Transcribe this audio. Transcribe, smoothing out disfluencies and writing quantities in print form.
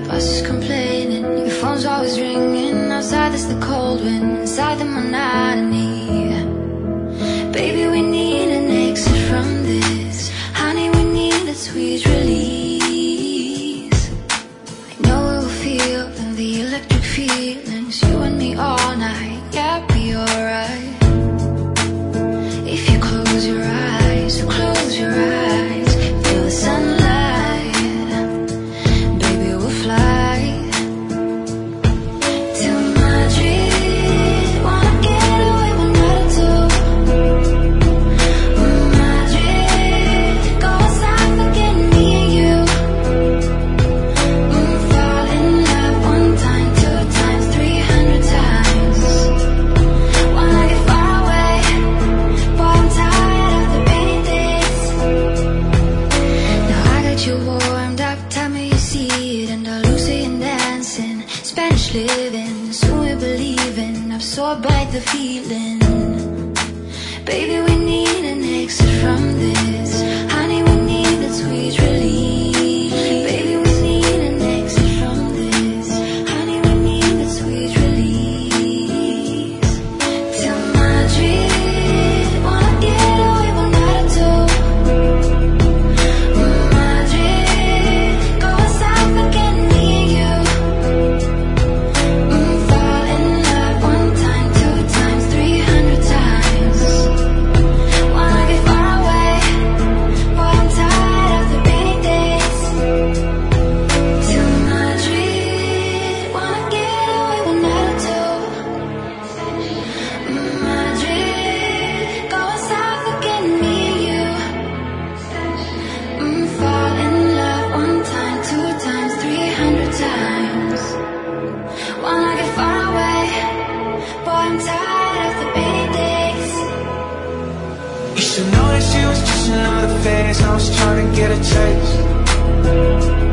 boss is complaining, your phone's always ringing. Outside there's the cold wind, inside the monotony. Baby, we need an exit from this. Honey, we need a sweet release. I know we will feel the electric feelings, you and me all night. Yeah, be alright. If you close your eyes, close your eyes, feel the sunlight. Baby, we'll fly to Madrid. Wanna get away one night or two. Madrid, go outside, forget me and you. Fall in love one time, 2 times, 300 times. Wanna get far away, boy, I'm tired of the rainy days. Now I got you warmed up, tell me you see it. Andalusian dancing, Spanish living, soon we believe in, absorbed by the feeling. Baby, we need an exit from this. Honey, we need that sweet relief. Baby, we need an exit from this. Honey, we need that sweet release. Till Madrid, wanna get away one night or two. Madrid, go outside, forget me and you. Fall in love one time, 2 times, 300 times. Wanna get far away, boy, I'm tired of the rainy days. Till Madrid, wanna get away one night or two. Madrid, go outside, forget me and you. Fall in love one time, 2 times, 300 times. Wanna get far away, boy, I'm tired of the rainy days. You should know that she was just another phase. I was trying to get a taste.